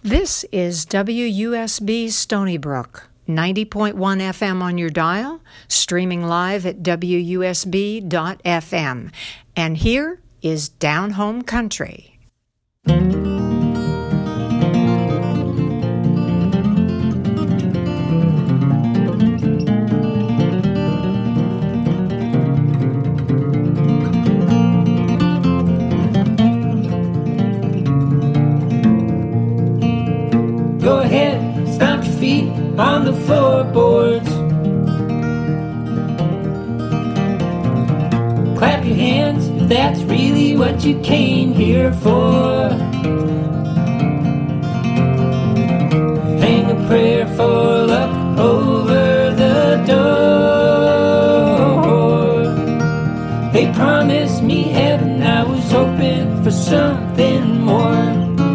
This is WUSB Stony Brook, 90.1 FM on your dial, streaming live at WUSB.FM. And here is Down Home Country. Go ahead, stomp your feet on the floorboards. Clap your hands if that's really what you came here for. Hang a prayer for luck over the door. They promised me heaven, I was hoping for something more.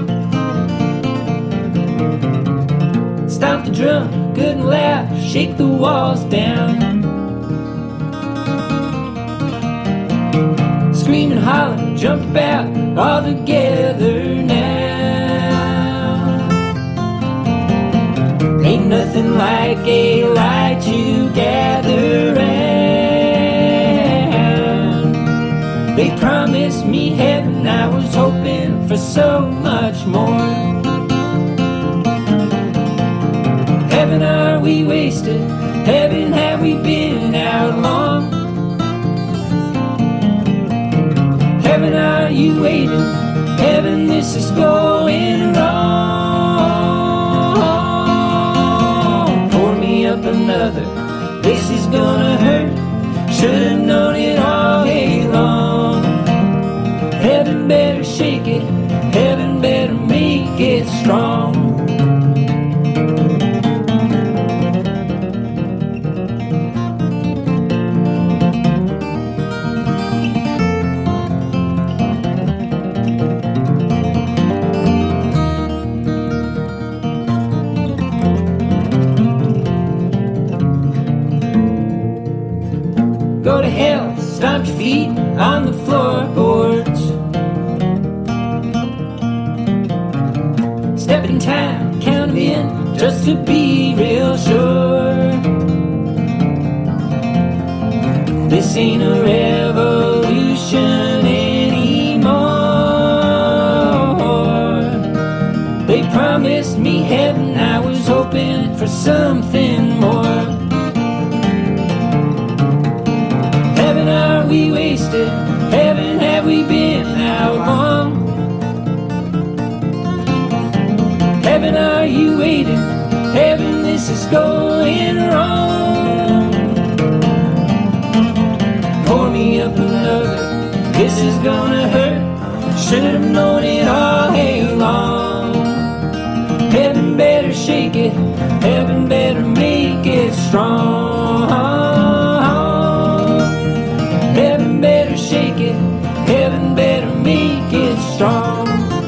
Stomp the drum, good and loud, shake the walls down. Scream and holler, jump about, all together now. Ain't nothing like a light to gather round. They promised me heaven, I was hoping for so much more. Heaven, are we wasted? Heaven, have we been out long? Heaven, are you waiting? Heaven, this is going wrong. Pour me up another, this is gonna hurt. Should've known it all day long. Heaven better shake it, heaven better make it strong. Go to hell, stomp your feet on the floorboards. Step in time, count 'em in, just to be real sure. This ain't a revolution anymore. They promised me heaven, I was hoping for something more. Heaven, are we wasted? Heaven, have we been out long? Heaven, are you waiting? Heaven, this is going wrong. Pour me up another, this is gonna hurt. Should've known it all day long. Heaven better shake it, heaven better make it strong. Heaven better shake it, heaven better make it strong.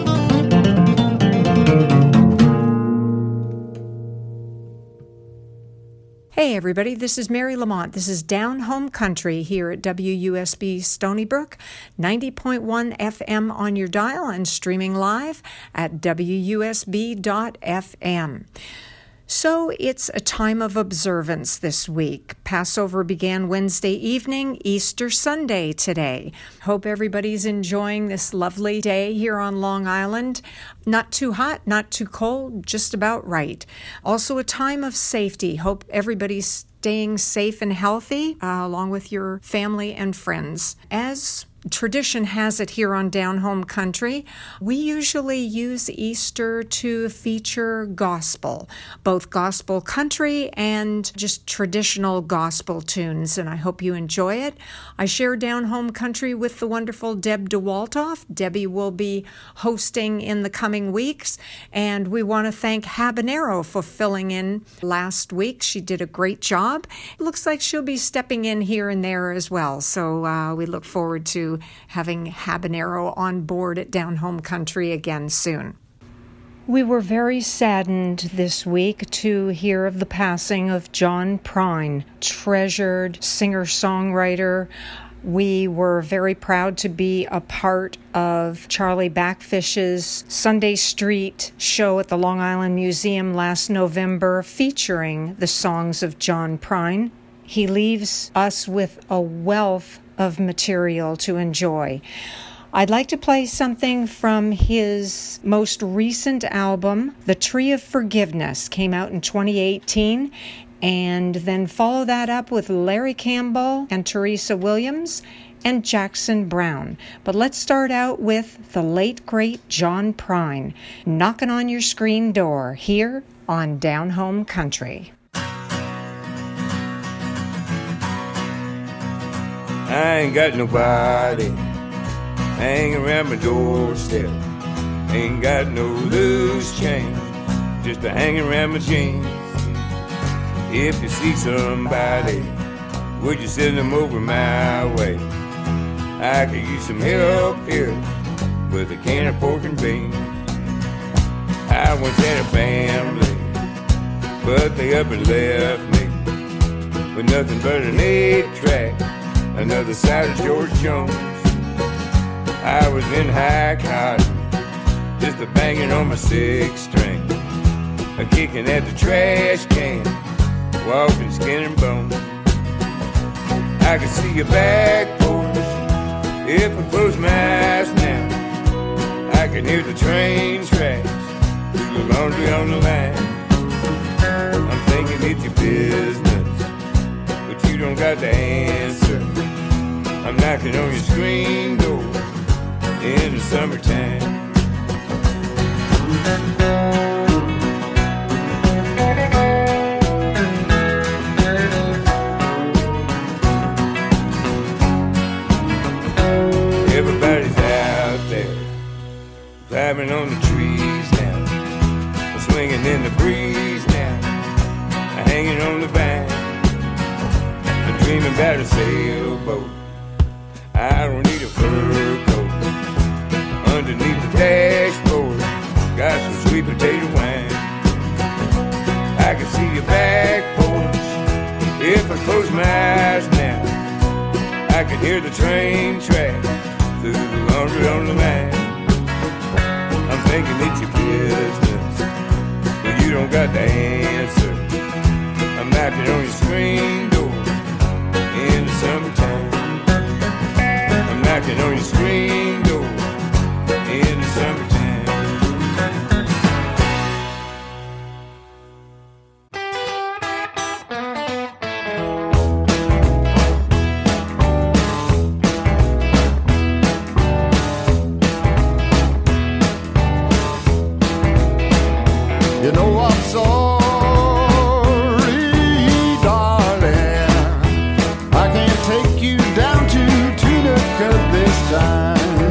Hey everybody, this is Mary Lamont. This is Down Home Country here at WUSB Stony Brook, 90.1 FM on your dial and streaming live at WUSB.FM. So it's a time of observance this week. Passover began Wednesday evening, Easter Sunday today. Hope everybody's enjoying this lovely day here on Long Island. Not too hot, not too cold, just about right. Also a time of safety. Hope everybody's staying safe and healthy, along with your family and friends. As tradition has it here on Down Home Country, we usually use Easter to feature gospel, both gospel country and just traditional gospel tunes, and I hope you enjoy it. I share Down Home Country with the wonderful Deb DeWaltoff. Debbie will be hosting in the coming weeks, and we want to thank Habanero for filling in last week. She did a great job. It looks like she'll be stepping in here and there as well, so we look forward to having Habanero on board at Down Home Country again soon. We were very saddened this week to hear of the passing of John Prine, treasured singer-songwriter, We were very proud to be a part of Charlie Backfish's Sunday Street show at the Long Island Museum last November, featuring the songs of John Prine. He leaves us with a wealth of material to enjoy. I'd like to play something from his most recent album, The Tree of Forgiveness, came out in 2018, and then follow that up with Larry Campbell and Teresa Williams and Jackson Browne. But let's start out with the late, great John Prine, Knocking on Your Screen Door, here on Down Home Country. I ain't got nobody hanging around my doorstep. Ain't got no loose change, just a hanging around my jeans. If you see somebody, would you send them over my way? I could use some help here with a can of pork and beans. I once had a family, but they up and left me with nothing but an 8-track, another side of George Jones. I was in high cotton, just a banging on my 6-string, a kicking at the trash can, walking skin and bone. I could see your back porch if I close my eyes now. I can hear the train tracks through the laundry on the line. I'm thinking it's your business, but you don't got the answer. I'm knocking on your screen door in the summertime. Everybody's out there, climbing on the trees now, swinging in the breeze now, hanging on the vine. I'm dreaming about a sailboat. I don't need a fur coat. Underneath the dashboard, got some sweet potato wine. I can see your back porch if I close my eyes now. I can hear the train tracks through the laundry on the line. I'm thinking it's your business, but you don't got the answer. I'm knocking on your screen door in the summertime. I'm knocking on your screen door in the summertime. You know I'm sorry, darling. I can't take you down to Tunica this time.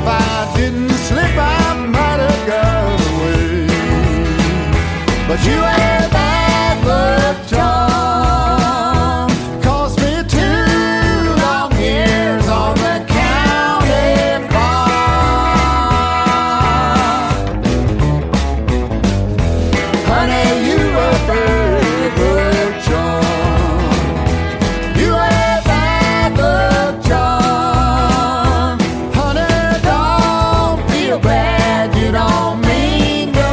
I didn't slip, I might have got away. But you had bad luck, John. Cost me 2 long years on the county farm. Honey, you were bad luck, John. You had bad luck, John. Honey, don't feel bad, you don't mean no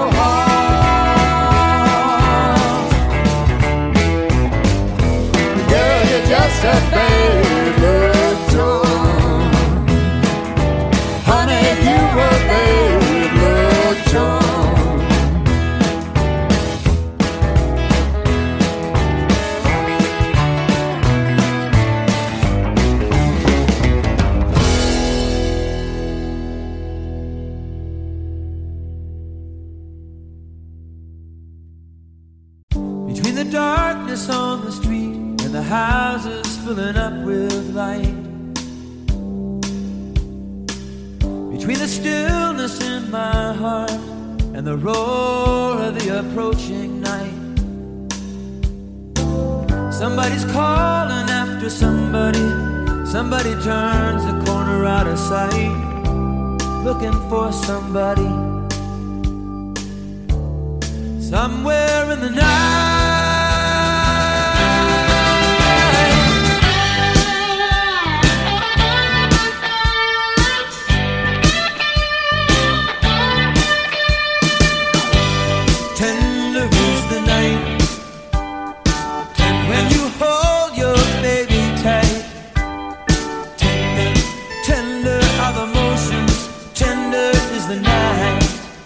harm. Girl, you're just a bad luck, John. Honey, you were bad luck, John. Between the darkness on the street and the houses filling up with light, between the stillness in my heart and the roar of the approaching night, somebody's calling after somebody. Somebody turns the corner out of sight, looking for somebody. Somewhere in the night, tender is the night, and when you hold your baby tight, tender, tender are the motions, tender is the night.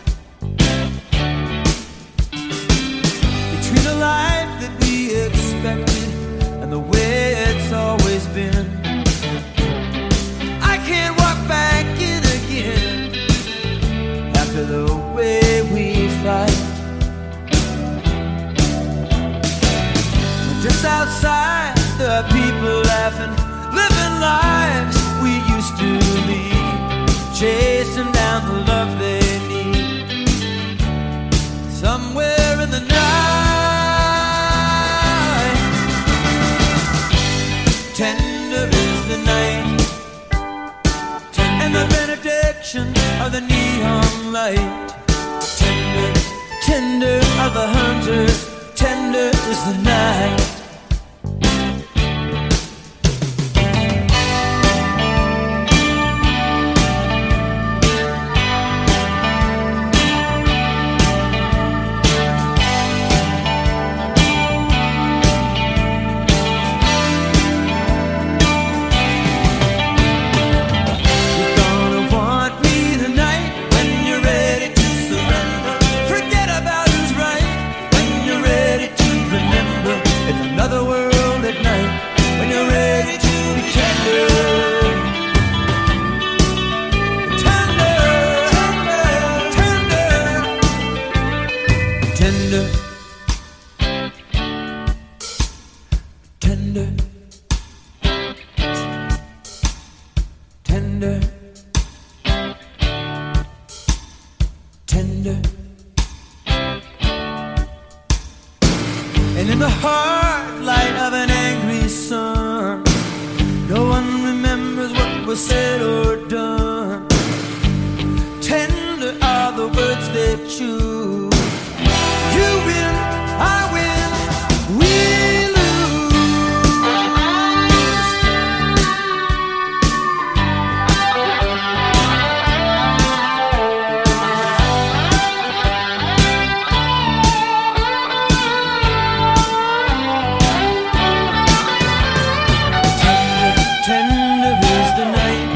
Between the life that we expected and the way it's always been, I can't walk back in again after the way we fight. Just outside, there are people laughing, living lives we used to lead, chasing down the love they need. Somewhere in the night, tender is the night, and the benediction of the neon light. Tender, tender are the hunters, tender is the night. You're gonna want me tonight when you're ready to surrender. Forget about who's right when you're ready to remember. It's another world at night when you're ready to be tender. Tender, tender, tender, tender, tender, tender, tender. And in the hard light of an angry sun, no one remembers what was said or done. Tender are the words they choose. You win, I win, we lose. Tender is the night,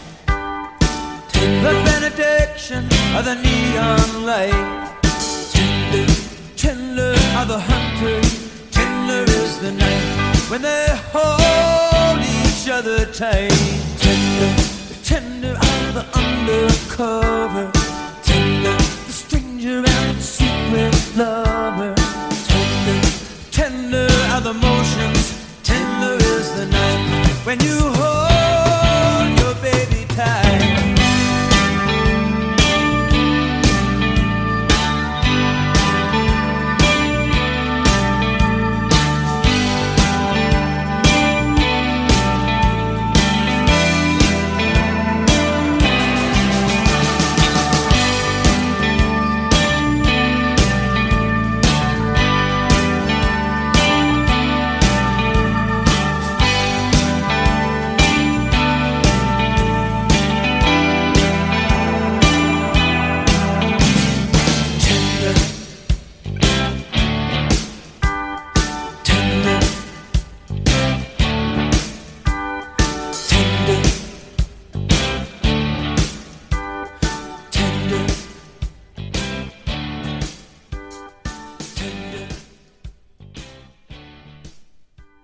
the benediction of the neon light. Tender, tender are the hunters, tender is the night when they hold each other tight. Tender, tender are the undercover, tender, the stranger and the secret lover. Tender, tender are the motions, tender is the night when you hold your baby tight.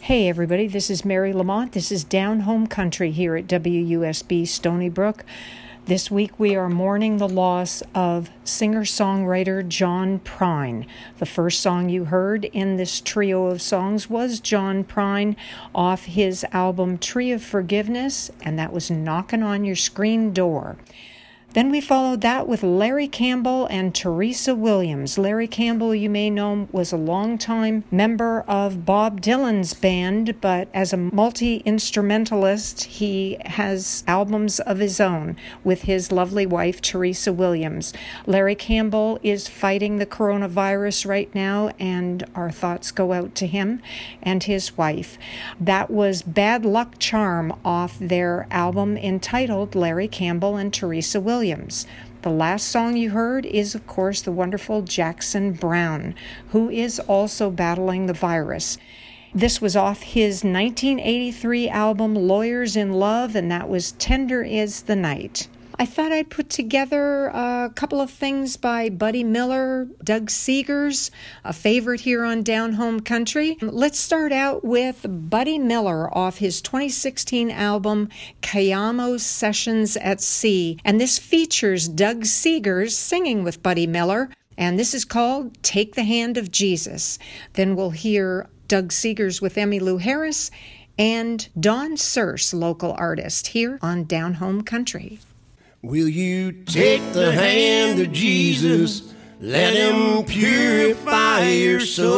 Hey everybody, this is Mary Lamont. This is Down Home Country here at WUSB Stony Brook. This week we are mourning the loss of singer-songwriter John Prine. The first song you heard in this trio of songs was John Prine off his album Tree of Forgiveness, and that was Knockin' on Your Screen Door. Then we followed that with Larry Campbell and Teresa Williams. Larry Campbell, you may know, was a longtime member of Bob Dylan's band, but as a multi-instrumentalist, he has albums of his own with his lovely wife, Teresa Williams. Larry Campbell is fighting the coronavirus right now, and our thoughts go out to him and his wife. That was Bad Luck Charm off their album entitled Larry Campbell and Teresa Williams. The last song you heard is, of course, the wonderful Jackson Browne, who is also battling the virus. This was off his 1983 album Lawyers in Love, and that was Tender Is the Night. I thought I'd put together a couple of things by Buddy Miller, Doug Seegers, a favorite here on Down Home Country. Let's start out with Buddy Miller off his 2016 album Cayamo Sessions at Sea. And this features Doug Seegers singing with Buddy Miller, and this is called Take the Hand of Jesus. Then we'll hear Doug Seegers with Emmylou Harris and Don Searce, local artist, here on Down Home Country. Will you take the hand of Jesus, let him purify your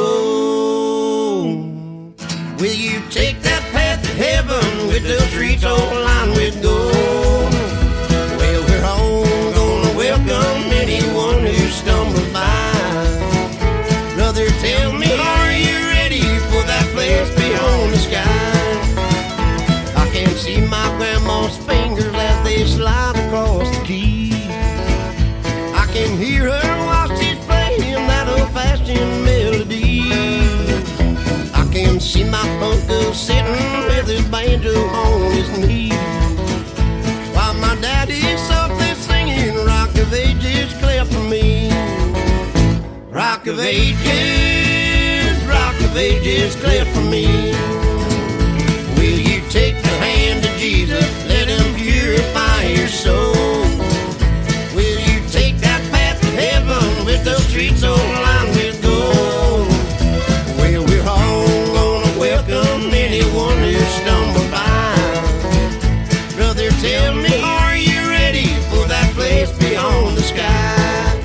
soul? Will you take that path to heaven with the streets all lined with gold? Well, we're all gonna welcome anyone who stumbles by. Brother, tell me, are you ready for that place beyond the sky? I can see my grandma's fingers as they slide across the keys. I can hear her while she's playing that old-fashioned melody. I can see my uncle sitting with his banjo on his knee, while my daddy's softly singing Rock of Ages, clap for me. Rock of Ages, clap for me. Will you take the hand of Jesus, let him purify your soul? Will you take that path to heaven with those streets all lined with gold? Well, we're all gonna welcome anyone who stumbles by. Brother, tell me, are you ready for that place beyond the sky?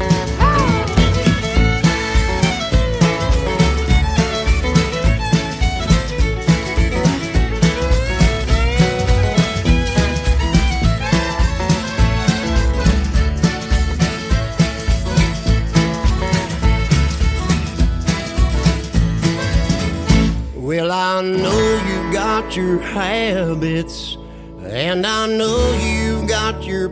Well, I know you got your habits, and I know you got your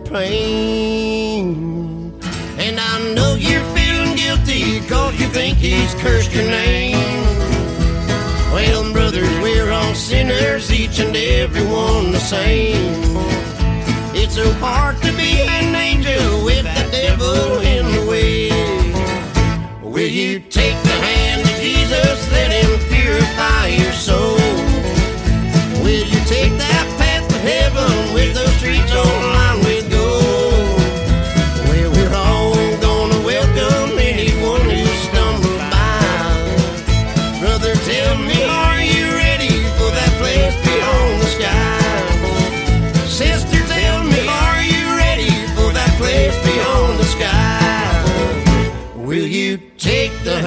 pain, and I know you're feeling guilty 'cause you think he's cursed your name. Well, brothers, we're all sinners, each and every one the same. It's so hard to be an angel with the devil in the way. Will you take the hand of Jesus, let him purify your soul? Will you take that path to heaven with those streets all lined with gold? Well, we're all gonna welcome anyone who stumbles by. Brother, tell me, are you ready for that place beyond the sky? Sister, tell me, are you ready for that place beyond the sky? Will you take the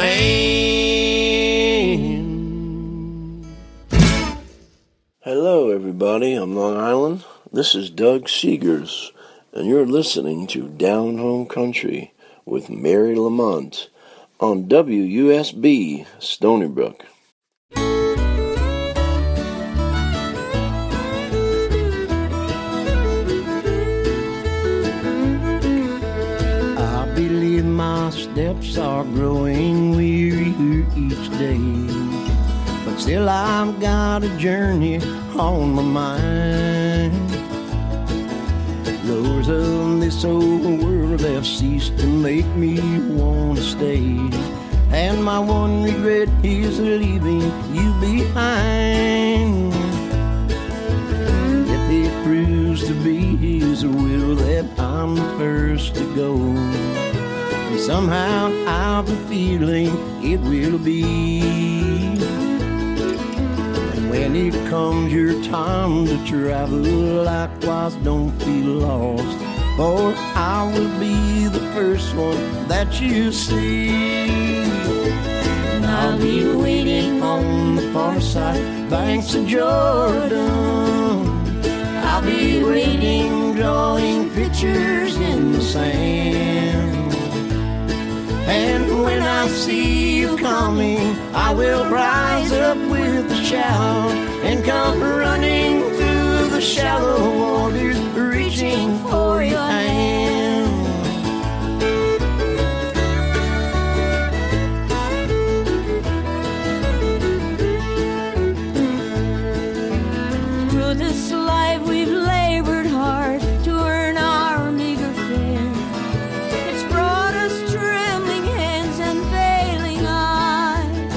hand? Hello, everybody. I'm Long Island. This is Doug Seegers, and you're listening to Down Home Country with Mary Lamont on WUSB Stony Brook. I believe my steps are growing wearier each day, but still I've got a journey on my mind. Lures of this old world have ceased to make me want to stay. and my one regret is leaving you behind. If it proves to be His will that I'm the first to go, somehow I've a feeling it will be. And when it comes your time to travel, likewise don't feel lost, for I will be the first one that you see. And I'll be waiting on the far side banks of Jordan. I'll be waiting, drawing pictures in the sand. And when I see you coming, I will rise up with a shout and come running through the shallow waters, reaching for your hand. Through this life we've labored hard to earn our meager fare. It's brought us trembling hands and failing eyes.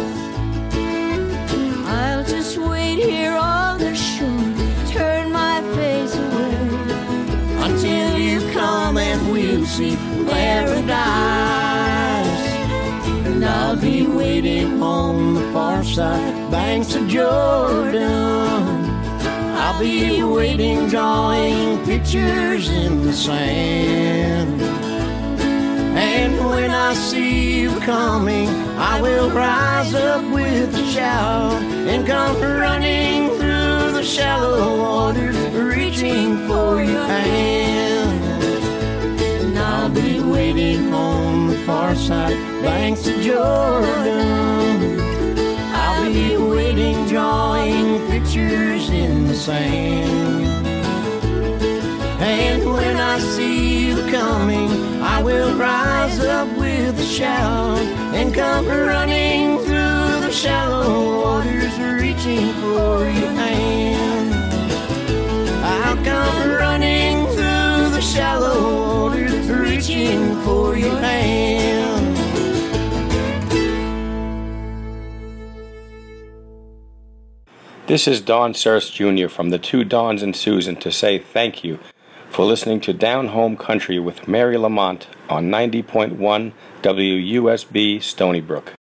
I'll just wait here on the shore, turn my face away, Until you come and we'll see paradise. And I'll be waiting on the far side banks of Jordan. I'll be waiting, drawing pictures in the sand. And when I see you coming, I will rise up with a shout and come running through the shallow waters, reaching for your hand. And I'll be waiting on the far side banks of Jordan. I'll be waiting, drawing pictures in the sand. And when I see you coming, I will rise up with a shout and come running through the shallow waters, reaching for your hand. I'll come running through the shallow waters, reaching for your hand. This is Don Saris Jr. from the Two Dons and Susan to say thank you for listening to Down Home Country with Mary Lamont on 90.1 WUSB Stony Brook.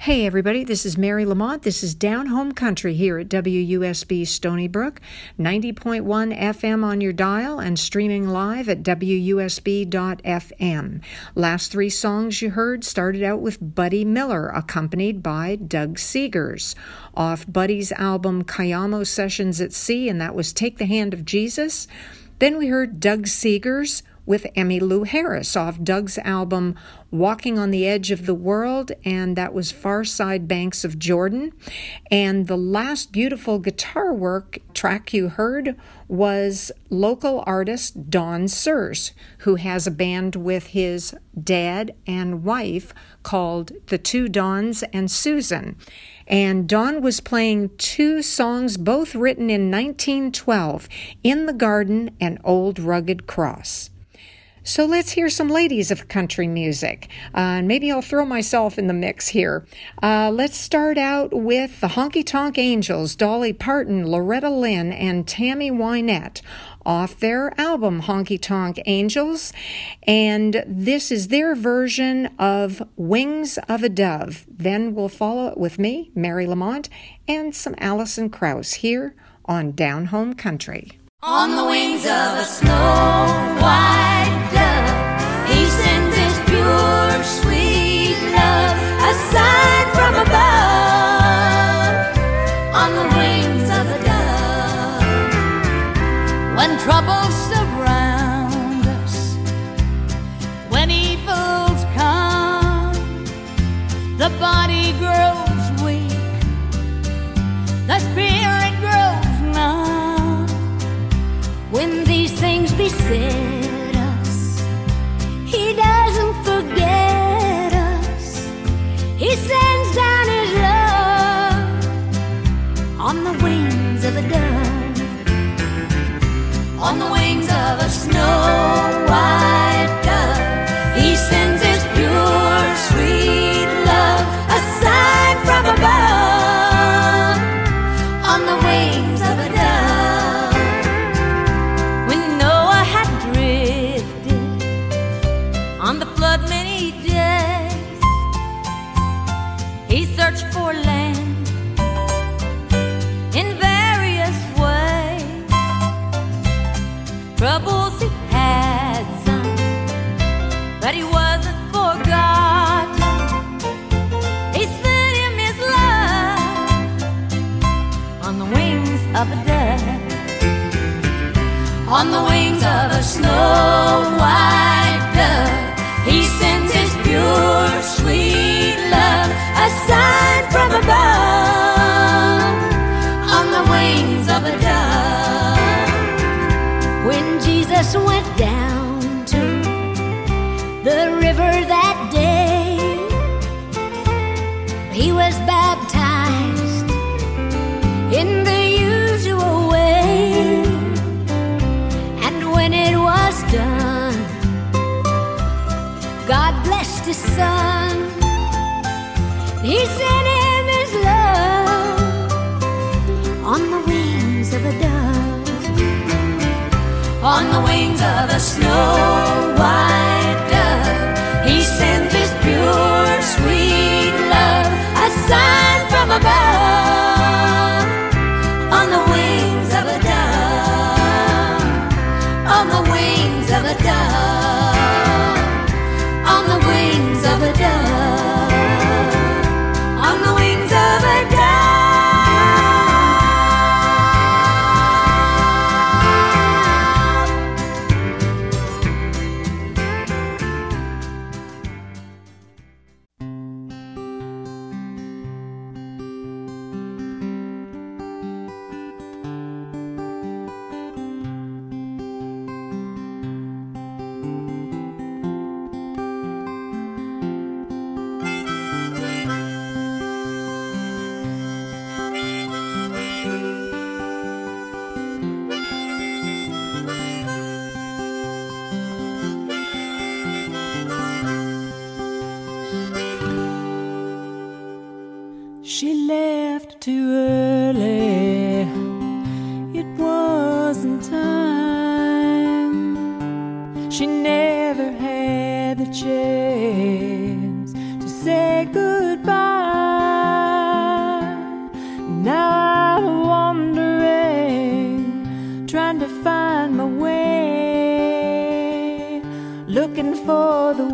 Hey everybody, this is Mary Lamont. This is Down Home Country here at WUSB Stony Brook, 90.1 FM on your dial and streaming live at WUSB.FM. Last three songs you heard started out with Buddy Miller, accompanied by Doug Seegers, off Buddy's album Cayamo Sessions at Sea, and that was Take the Hand of Jesus. Then we heard Doug Seegers with Emmylou Harris off Doug's album Walking on the Edge of the World, and that was Far Side Banks of Jordan. And the last beautiful guitar work track you heard was local artist Don Searce, who has a band with his dad and wife called The Two Dons and Susan. And Don was playing two songs, both written in 1912, In the Garden and Old Rugged Cross. So let's hear some ladies of country music. Maybe I'll throw myself in the mix here. Let's start out with the Honky Tonk Angels, Dolly Parton, Loretta Lynn, and Tammy Wynette off their album Honky Tonk Angels. And this is their version of Wings of a Dove. Then we'll follow it with me, Mary Lamont, and some Alison Krauss here on Down Home Country. On the wings of a snow-white dove, he sends his pure, sweet love, a sign from above. On the wings of a dove, when troubles surround us, when evils come, the body grows weak, the spirit grows numb. When these things beset us, he doesn't forget us. He sends down his love on the wings of a dove, on the wings of a snow-white dove. He sends his pure, sweet love, a sign from above, on the wings of a dove. On the flood many days, he searched for land in various ways. Troubles he had some, but he wasn't forgotten. He sent him his love on the wings of a dove, on the wings of a snow-white dove. He sends his pure, sweet love, a sign from above, on the wings of a dove. When Jesus went down to the river that day, he was baptized in the usual way. And when it was done, God blessed his son. He sent him his love on the wings of a dove, on the wings of a snow-white dove. He sends his pure, sweet love, a sign from above, on the wings of a dove, on the wings of a dove, on the wings of a dove, on the wings of a dove. She left too early, it wasn't time. She never had the chance to say goodbye. looking for the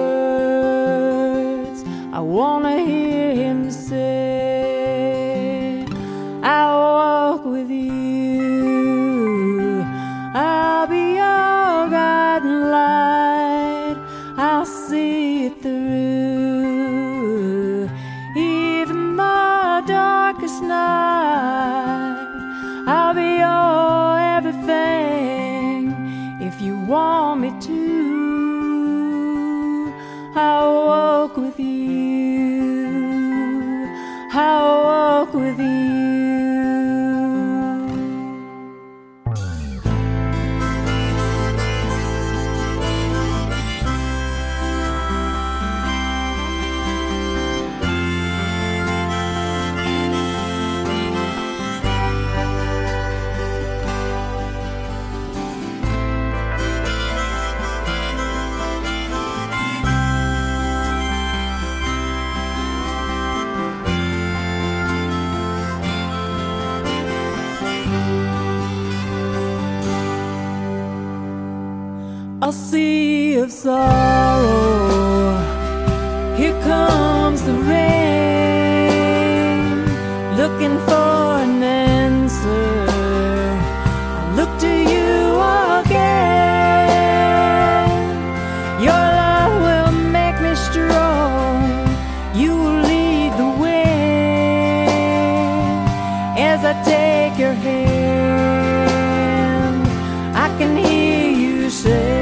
words I wanna hear him say. I'll walk with you, I'll be your guiding light, I'll see it through, even the darkest night. I'll be your everything if you want me to. I'll walk with you, I'll walk with you. A sea of sorrow, here comes the rain, looking for an answer, I look to you again. Your love will make me strong, you will lead the way, as I take your hand, I can hear you say,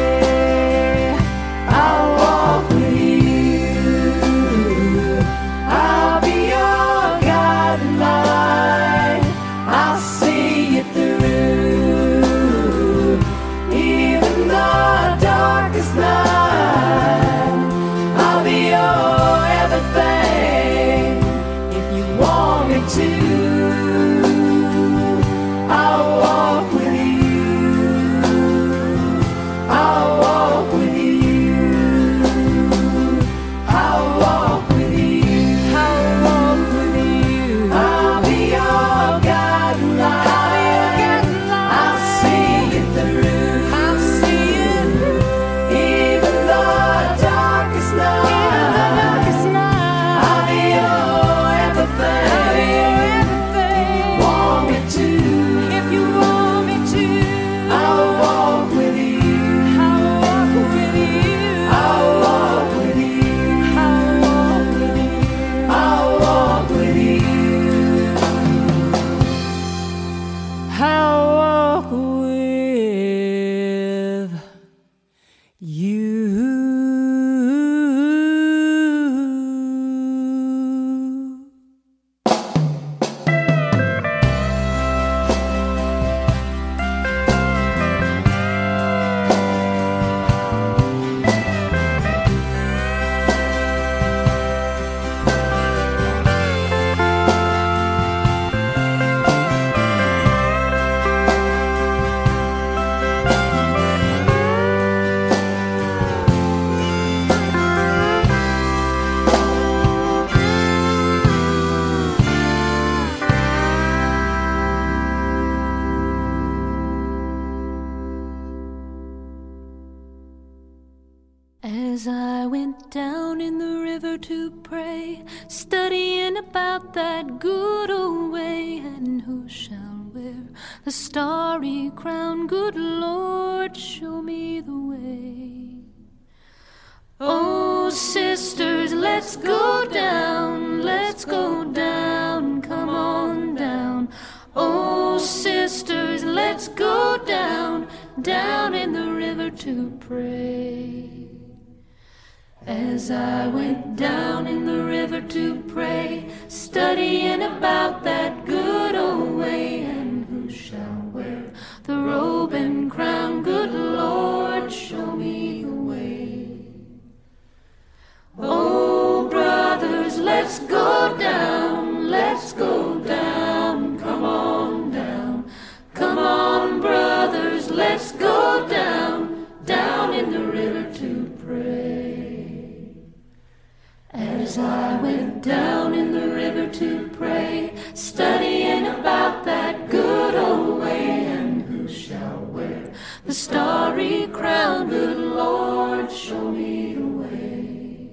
As I went down in the river to pray, studying about that good old way, and who shall wear the starry crown? Good Lord, show me the way. Oh, sisters, let's go down, come on down. Oh, sisters, let's go down, down in the river to pray. As I went down in the river to pray, studying about that good old way, and who shall wear the robe and crown? Good Lord, show me the way. Oh, brothers, let's go down, come on down. Come on, brothers, let's go down, down in the river to pray. As I went down in the river to pray, studying about that good old way, and who shall wear the starry crown. Good Lord, show me the way.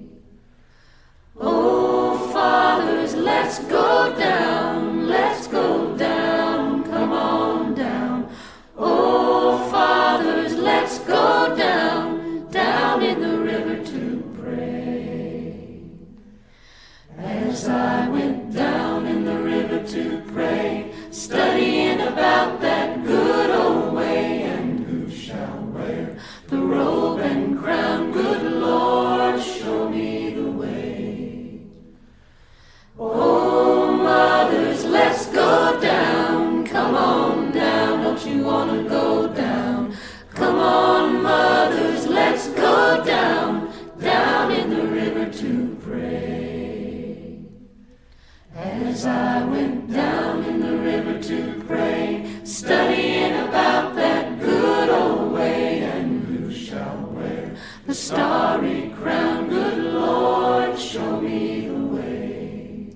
Oh, fathers, let's go down, let's go down, come on down. Oh, fathers, let's go down, down in the river to pray. As I went down in the river to pray, studying about that good old way, and who shall wear the robe and crown? Good Lord, show me the way. Oh, mothers, let's go down, come on down, don't you want to go down? Come on, mothers, let's go down, down in the river to pray. As I went down in the river to pray, studying about that good old way, and who shall wear the starry crown? Good Lord, show me the way.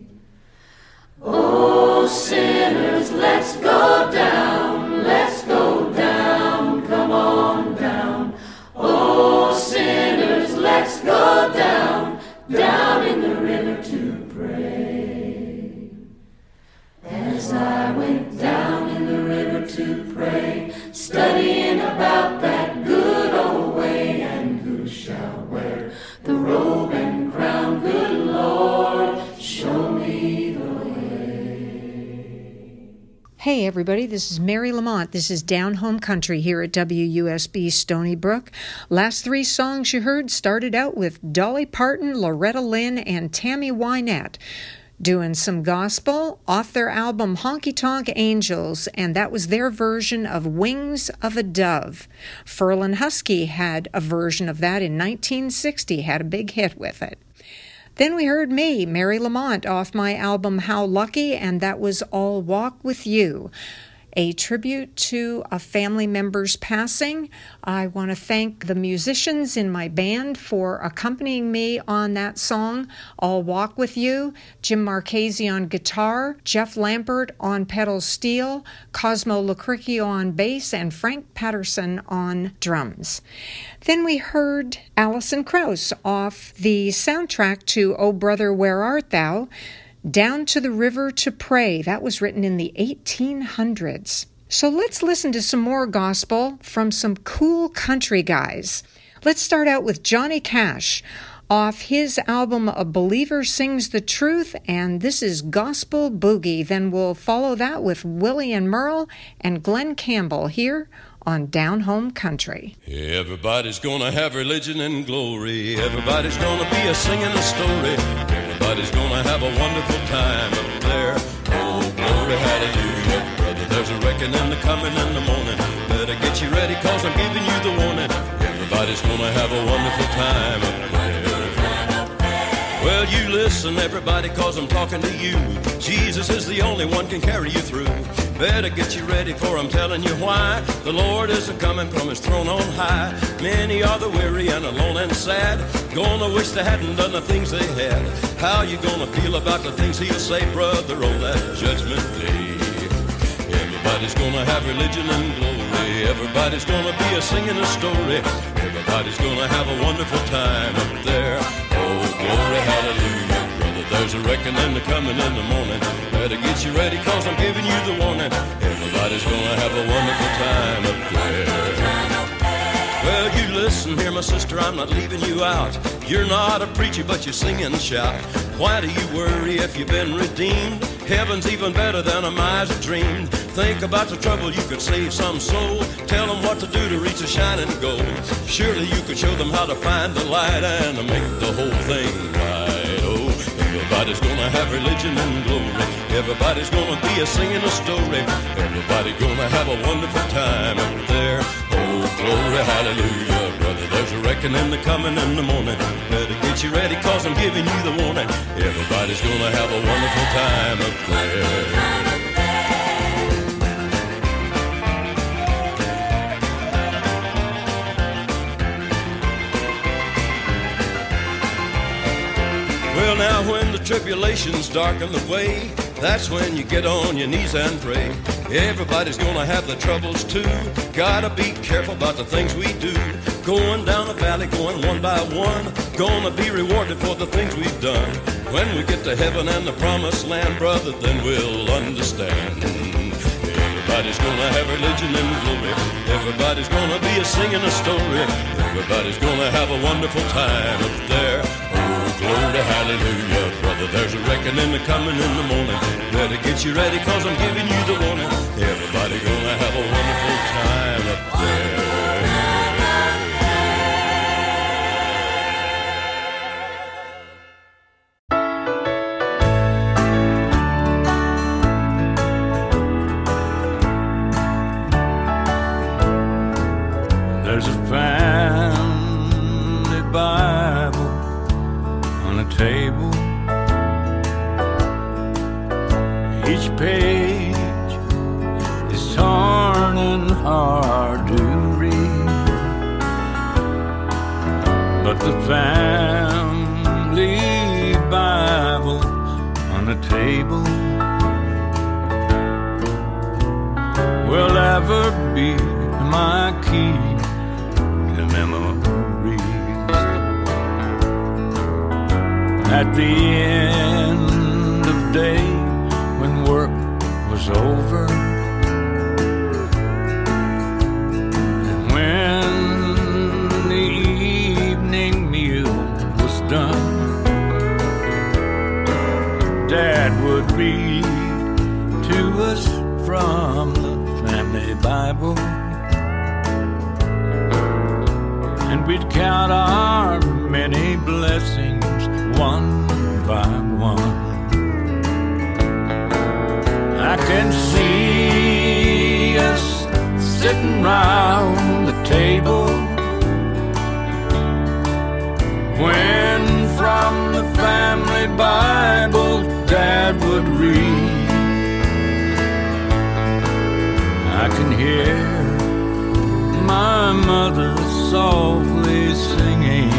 Oh, sinners, let's go down, let's go down, come on down. Oh, sinners, let's go down, down in the river to pray. As I went down in the river to pray, studying about that good old way, and who shall wear the robe and crown? Good Lord, show me the way. Hey everybody, this is Mary Lamont. This is Down Home Country here at WUSB Stony Brook. Last three songs you heard started out with Dolly Parton, Loretta Lynn, and Tammy Wynette doing some gospel off their album Honky Tonk Angels, and that was their version of Wings of a Dove. Ferlin Husky had a version of that in 1960, had a big hit with it. Then we heard me, Mary Lamont, off my album How Lucky, and that was I'll Walk With You, a tribute to a family member's passing. I want to thank the musicians in my band for accompanying me on that song, I'll Walk With You. Jim Marchese on guitar, Jeff Lampert on pedal steel, Cosmo Lacricchio on bass, and Frank Patterson on drums. Then we heard Alison Krauss off the soundtrack to Oh Brother, Where Art Thou? Down to the River to Pray. That was written in the 1800s. So let's listen to some more gospel from some cool country guys. Let's start out with Johnny Cash off his album A Believer Sings the Truth, and this is Gospel Boogie. Then we'll follow that with Willie and Merle and Glenn Campbell here on Down Home Country. Everybody's gonna have religion and glory. Everybody's gonna be a singing a story. Everybody's gonna have a wonderful time up there. Oh, glory, hallelujah. Brother, there's a reckoning coming in the morning. Better get you ready, cause I'm giving you the warning. Everybody's gonna have a wonderful time up there. Well, you listen, everybody, cause I'm talking to you. Jesus is the only one can carry you through. Better get you ready, for I'm telling you why. The Lord is a-coming from his throne on high. Many are the weary and alone and sad, gonna wish they hadn't done the things they had. How you gonna feel about the things he'll say, brother, on that judgment day? Everybody's gonna have religion and glory. Everybody's gonna be a singing a story. Everybody's gonna have a wonderful time up there. Oh, glory, hallelujah. Brother, there's a reckoning coming in the morning. Better get you ready, cause I'm giving you the warning. Everybody's gonna have a wonderful time up there. Well, you listen here, my sister, I'm not leaving you out. You're not a preacher, but you sing and shout. Why do you worry if you've been redeemed? Heaven's even better than a miser dreamed. Think about the trouble, you could save some soul. Tell them what to do to reach a shining goal. Surely you could show them how to find the light and to make the whole thing right. Oh, everybody's gonna have religion and glory. Everybody's gonna be a singing a story. Everybody's gonna have a wonderful time up there. Oh, glory, hallelujah. Brother, there's a reckoning coming in the morning. Better get you ready, cause I'm giving you the warning. Everybody's gonna have a wonderful time up there. Well, now when the tribulations darken the way, that's when you get on your knees and pray. Everybody's gonna have their troubles too. Gotta be careful about the things we do. Going down the valley, going one by one. Gonna be rewarded for the things we've done. When we get to heaven and the promised land, brother, then we'll understand. Everybody's gonna have religion and glory. Everybody's gonna be singing a story. Everybody's gonna have a wonderful time up there. Oh, glory, hallelujah, brother. There's a reckoning coming in the morning. Better get you ready, cause I'm giving you the warning. Everybody's gonna have a wonderful time up there. There's a family Bible on the table. Each page is torn and hard to read, but the family Bible on the table will ever be my key to memories. At the end of day, when work was over, and when the evening meal was done, Dad would read to us from the family Bible, and we'd count our many blessings one by one. I can see us sitting round the table when from the family Bible Dad would read. I can hear my mother softly singing,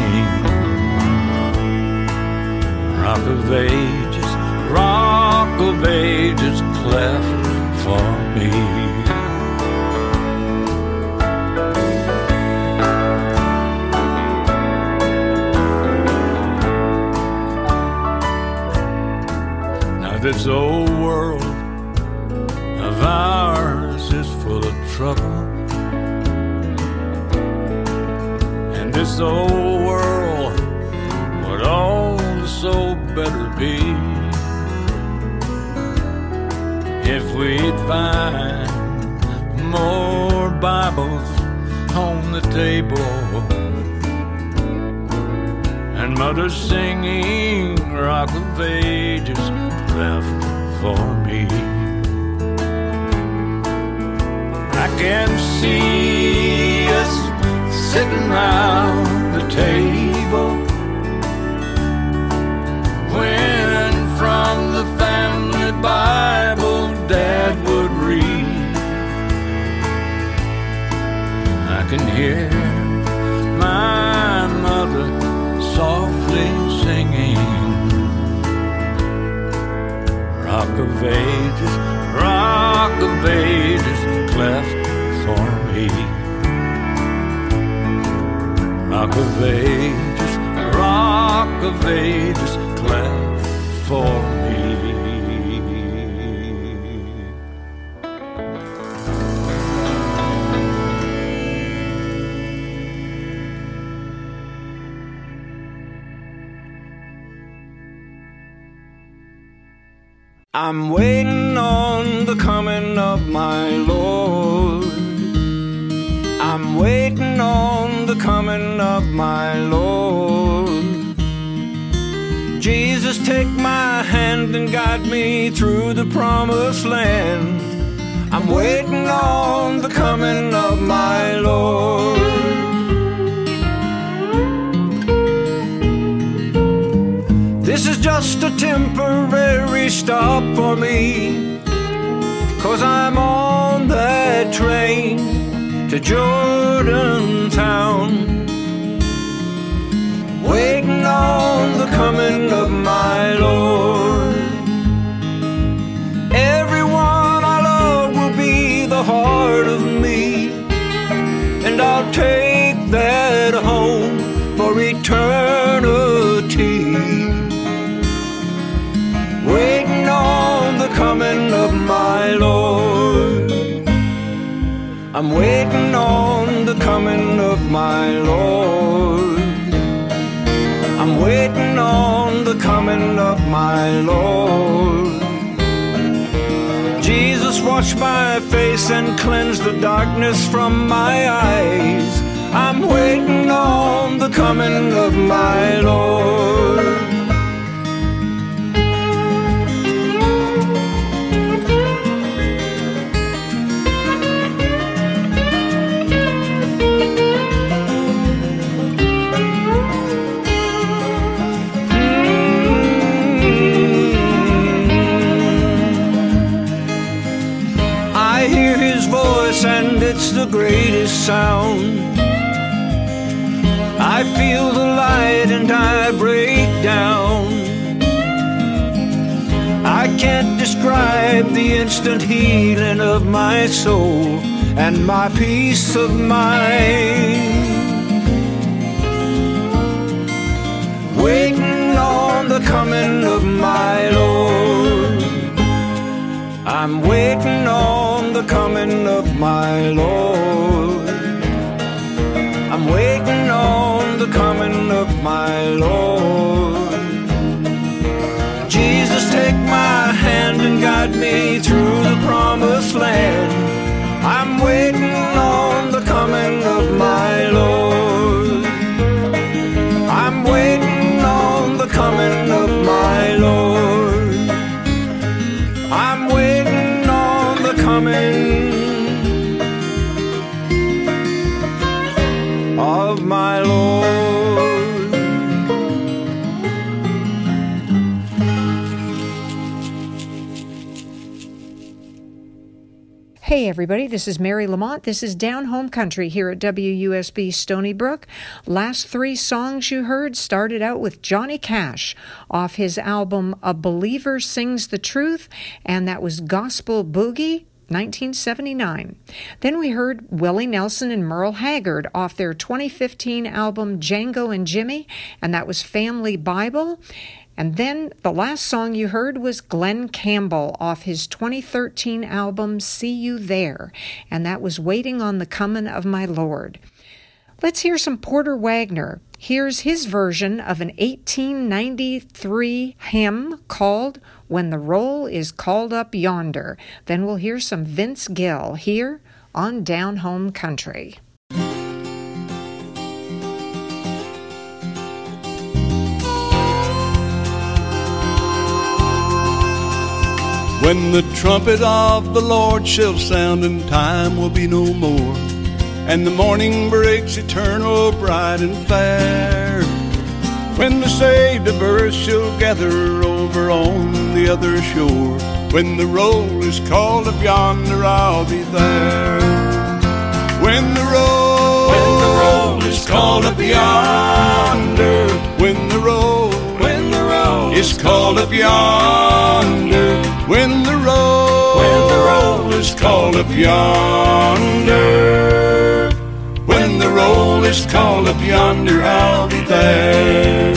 Rock of Ages, Rock of Ages, cleft for me. Now this old world of ours is full of trouble, and this old world would also better be if we'd find more Bibles on the table, and Mother singing Rock of Ages left for me. I can see us sitting round the table when from the family Bible Dad would read. I can hear my mother softly singing, Rock of Ages, Rock of Ages, cleft for me. Rock of Ages, Rock of Ages, cleft for me. I'm waiting on the coming of my Lord. I'm waiting on the coming of my Lord. Jesus, take my hand and guide me through the promised land. I'm waiting on the coming of my Lord. This is just a temporary stop for me, 'cause I'm on that train to Jordantown, waiting on the coming of my Lord. Everyone I love will be for eternity. Waiting on the coming of my Lord. I'm waiting on the coming of my Lord. I'm waiting on the coming of my Lord. Jesus, wash my face and cleanse the darkness from my eyes. I'm waiting on the coming of my Lord. I hear his voice and it's the greatest sound. I feel the light and I break down. I can't describe the instant healing of my soul and my peace of mind. Waiting on the coming of my Lord. I'm waiting on the coming of my Lord. I'm waiting on the coming of my Lord. Jesus, take my hand and guide me through the promised land. I'm waiting on the coming of my Lord. I'm waiting on the coming of my Lord. I'm waiting on the coming of my Lord. Hey everybody, this is Mary Lamont. This is Down Home Country here at WUSB Stony Brook. Last three songs you heard started out with Johnny Cash off his album A Believer Sings the Truth, and that was Gospel Boogie, 1979. Then we heard Willie Nelson and Merle Haggard off their 2015 album Django and Jimmy, and that was Family Bible. And then the last song you heard was Glenn Campbell off his 2013 album See You There, and that was Waiting on the Coming of My Lord. Let's hear some Porter Wagoner. Here's his version of an 1893 hymn called When the Roll is Called Up Yonder. Then we'll hear some Vince Gill here on Down Home Country. When the trumpet of the Lord shall sound and time will be no more, and the morning breaks eternal, bright and fair, when the saved of earth shall gather over on the other shore, when the roll is called up yonder, I'll be there. When the roll is called up yonder, when the roll is called up yonder, when the roll is called up yonder, when the roll is called up yonder, I'll be there.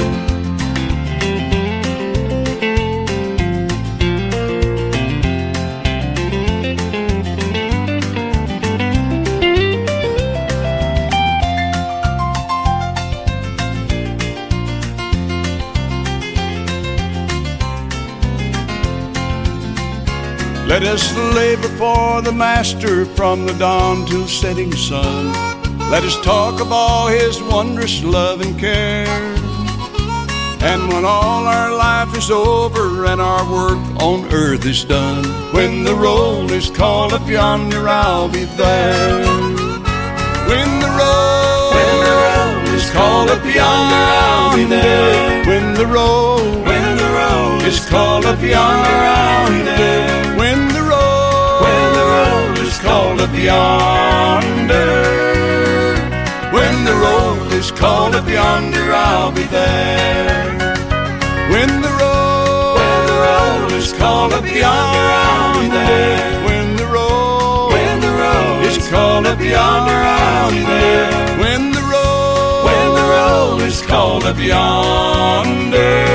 Let us labor for the Master from the dawn till setting sun. Let us talk of all His wondrous love and care. And when all our life is over and our work on earth is done, when the roll is called up yonder, I'll be there. When the roll is called up yonder, I'll be there. When the roll is called up yonder, I'll be there. When the roll is called up yonder, when the roll is called up yonder, I'll be there. When the roll is called up yonder, I'll be there. When the roll is called up yonder, I'll be there. When the roll is is called up yonder.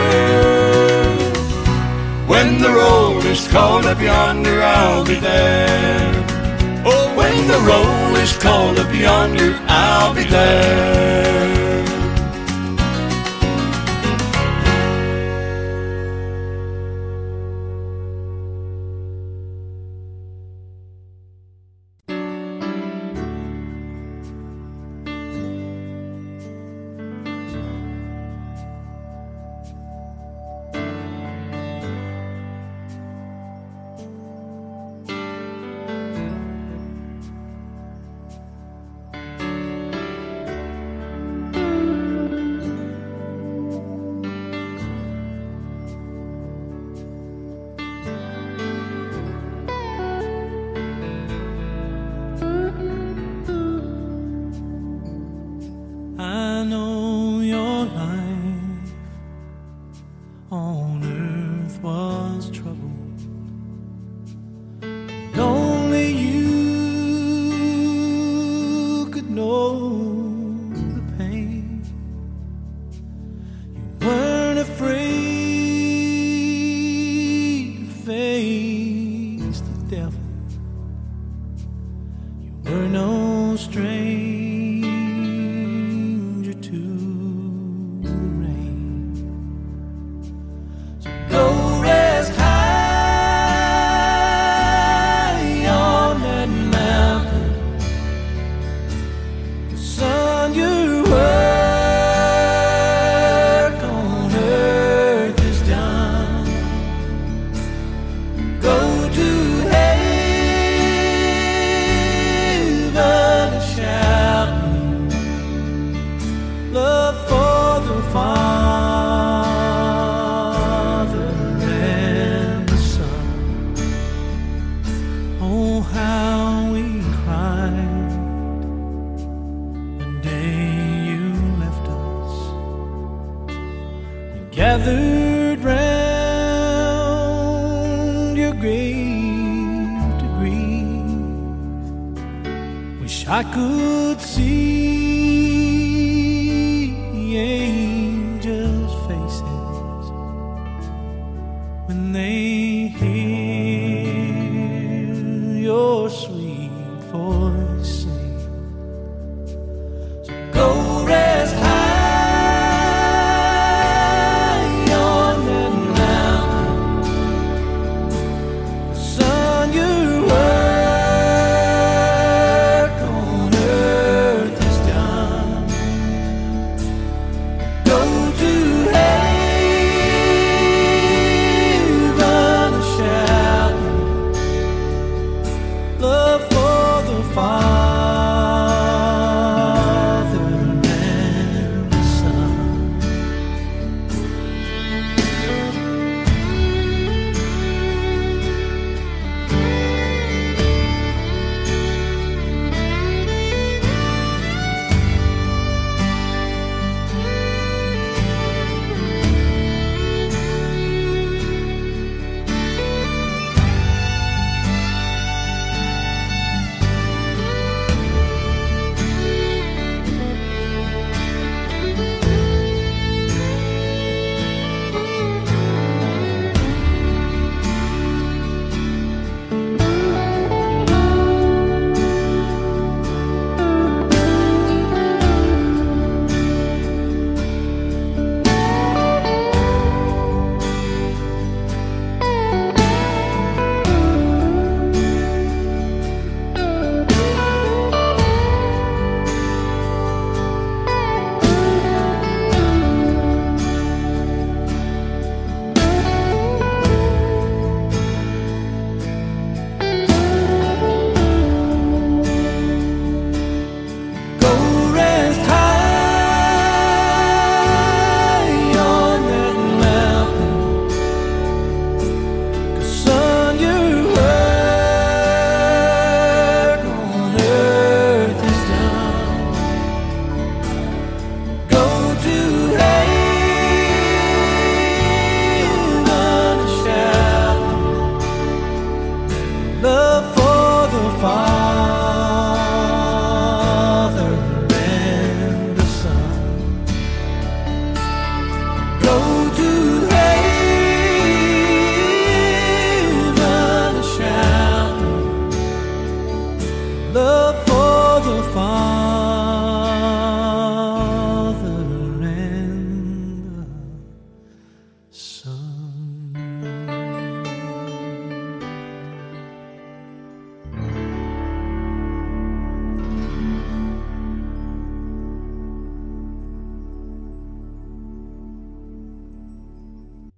When the roll is called up yonder, I'll be there. Oh, when the roll is called up yonder, I'll be there. I know your life on earth was troubled, and only you could know the pain. You weren't afraid to face the devil. You were no stranger gathered round your grave to grieve. Wish I could see the angels' faces when they hear your sweet voice sing. So go rest high Your work on earth is done.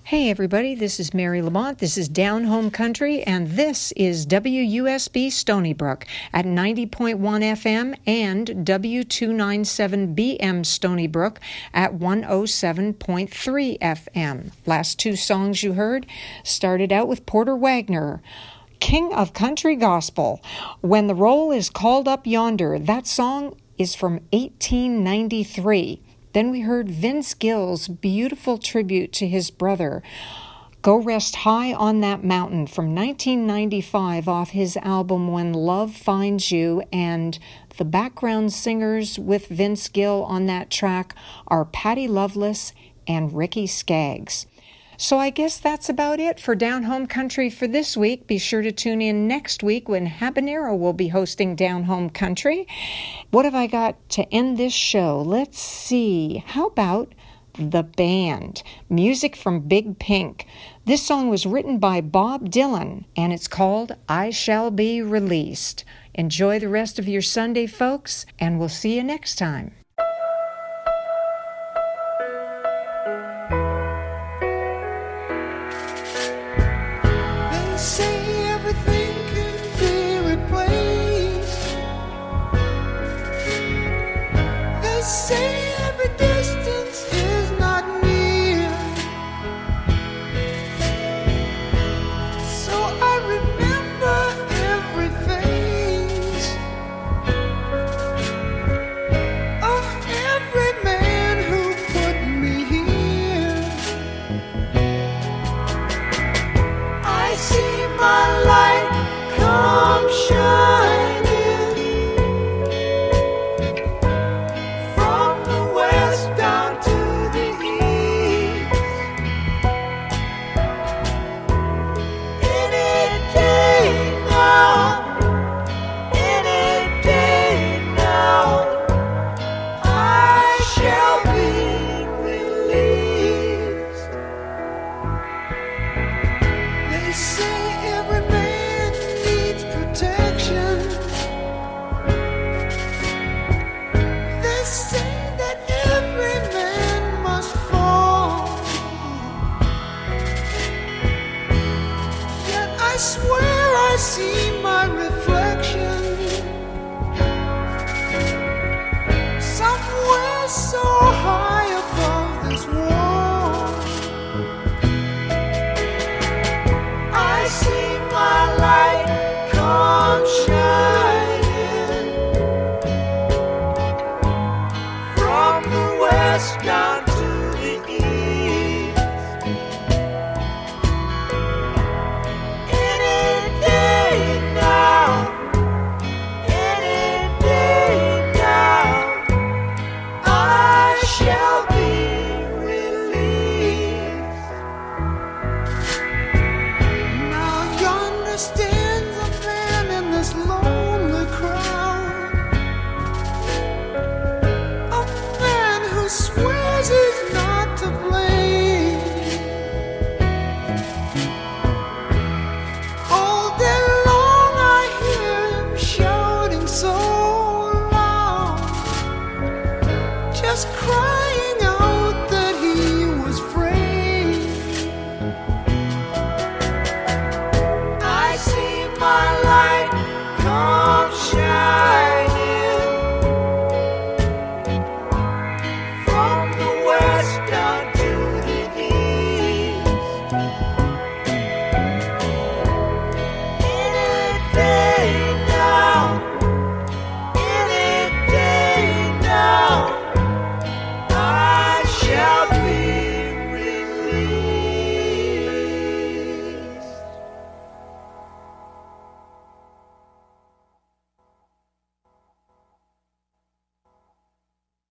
Hey everybody, this is Mary Lamont. This is Down Home Country, and this is WUSB Stony Brook at 90.1 FM and W297BM Stony Brook at 107.3 FM. Last two songs you heard started out with Porter Wagoner, King of Country Gospel. When the Roll is Called Up Yonder, that song is from 1893. Then we heard Vince Gill's beautiful tribute to his brother, Go Rest High on That Mountain, from 1995 off his album When Love Finds You, and the background singers with Vince Gill on that track are Patty Loveless and Ricky Skaggs. So I guess that's about it for Down Home Country for this week. Be sure to tune in next week when Habanero will be hosting Down Home Country. What have I got to end this show? Let's see. How about The Band? Music from Big Pink. This song was written by Bob Dylan, and it's called I Shall Be Released. Enjoy the rest of your Sunday, folks, and we'll see you next time. Say every distance is not near, so I remember every face of every man who put me here. I see my light come shining see my reflection somewhere so high above this wall. I see my light come shining from the west down to the east. Crying